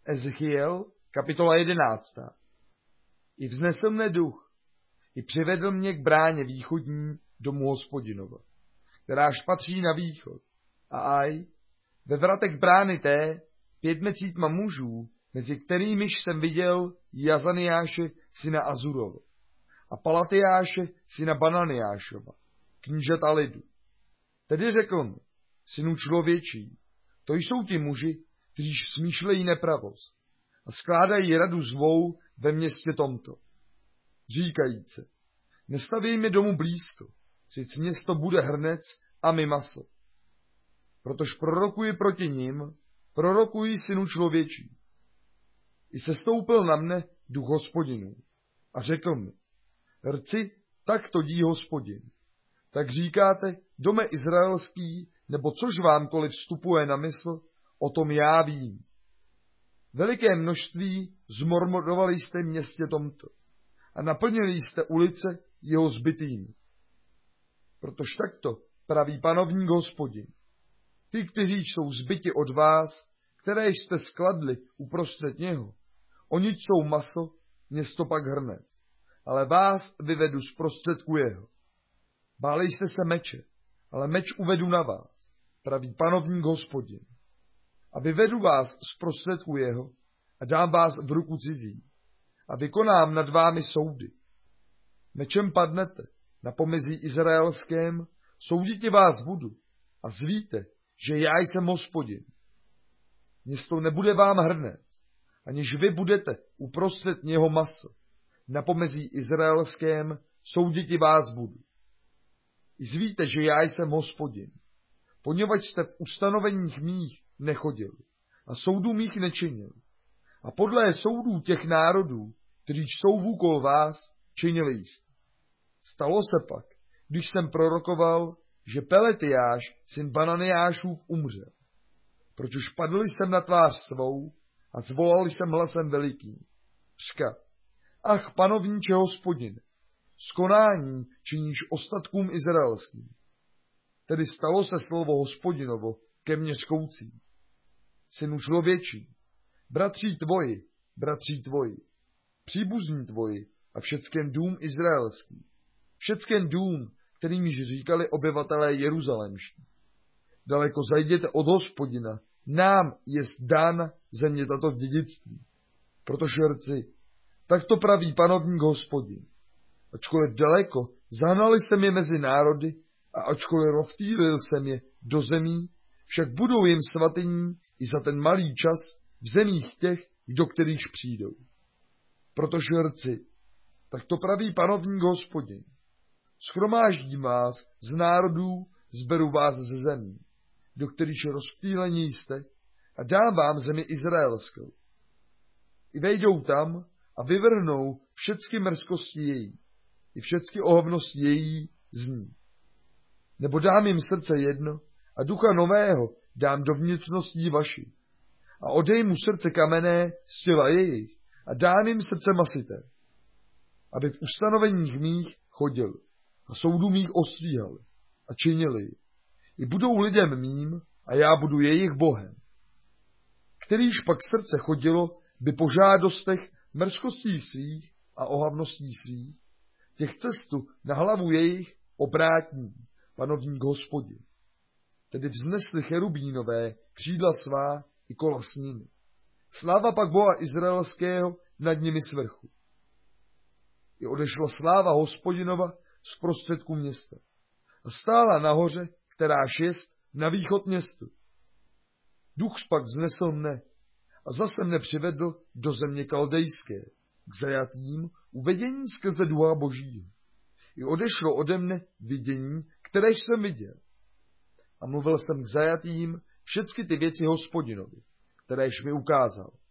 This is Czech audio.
Ezechiel, kapitola 11. I vznesl mne duch, i přivedl mě k bráně východní domu Hospodinova, kteráž patří na východ. A aj, ve vratech brány té 500 mužů, mezi kterýmiž jsem viděl Jazaniáše, syna Azurova, a Palatiáše, syna Bananiášova, knížata lidu. Tedy řekl mi, synu člověčí, to jsou ti muži, kteří smýšlejí nepravost a skládají radu zvou ve městě tomto. Říkajíce, nestavějme domu blízko, sic město bude hrnec a my maso. Protož prorokuji proti nim, prorokuji, synu člověčí. I sestoupil na mne duch Hospodinů a řekl mi, rci, tak to dí Hospodin. Tak říkáte, dome izraelský, nebo což vámkoliv vstupuje na mysl, o tom já vím. Veliké množství zmormodovali jste městě tomto a naplnili jste ulice jeho zbytými. Protož takto praví panovník Hospodin. Ty, kteří jsou zbyti od vás, které jste skladli uprostřed něho, oni jsou maso, město pak hrnec, ale vás vyvedu z prostředku jeho. Báli jste se meče, ale meč uvedu na vás, praví panovník Hospodin. A vyvedu vás z prostředku jeho a dám vás v ruku cizí a vykonám nad vámi soudy. Mečem padnete na pomezí izraelském, souditě vás budu a zvíte, že já jsem Hospodin. Město nebude vám hrnec, aniž vy budete uprostřed něho maso. Na pomezí izraelském souditě vás budu. I zvíte, že já jsem Hospodin, poněvadž jste v ustanoveních mých nechodili a soudů mých nečinili. A podle soudů těch národů, kteří jsou vůkol vás, činili jste. Stalo se pak, když jsem prorokoval, že Peletiáš, syn Bananiášův, umřel. Pročož padl jsem na tvář svou a zvolal jsem hlasem velikým. Řka, ach, panovníče Hospodine, skonání činíš ostatkům izraelským. Tedy stalo se slovo Hospodinovo ke mně řkoucí. Synu člověčí, bratří tvoji, příbuzní tvoji a všecken dům izraelský, všecken dům, kterýmž říkali obyvatelé jeruzalémští. Daleko zajděte od Hospodina, nám jest dána země tato v dědictví. Protože rci, tak to praví panovník Hospodin. Ačkoliv daleko, zahnali jsem je mezi národy a ačkoliv rozptýlil jsem je do zemí, však budou jim svatyní i za ten malý čas v zemích těch, do kterých přijdou. Protože rci, tak to praví panovník Hospodin. Schromáždím vás z národů, zberu vás ze zemí, do kterých rozptýlení jste, a dám vám zemi izraelskou. I vejdou tam a vyvrhnou všecky mrzkosti její, i všecky ohavnosti její z ní. Nebo dám jim srdce jedno a ducha nového dám do vnitřností vaší. A odejmu srdce kamenné z těla jejich a dám jim srdce masité, aby v ustanoveních mých chodili a soudů mých ostříhali a činili ji. I budou lidem mým a já budu jejich Bohem. Kterýž pak srdce chodilo by po žádostech mrzkostí svých a ohavností svých, těch cestu na hlavu jejich obrátní panovník Hospodin. Tedy vznesli cherubínové křídla svá i kola s nimi. Sláva pak Boha izraelského nad nimi svrchu. I odešla sláva Hospodinova z prostředku města a stála nahoře, kteráž jest na východ městu. Duch pak vznesl mne a zase mne přivedl do země kaldejské, k zajatým uvedení skrze ducha Božího. I odešlo ode mne vidění, které jsem viděl. A mluvil jsem k zajatým všecky ty věci Hospodinovi, kteréž mi ukázal.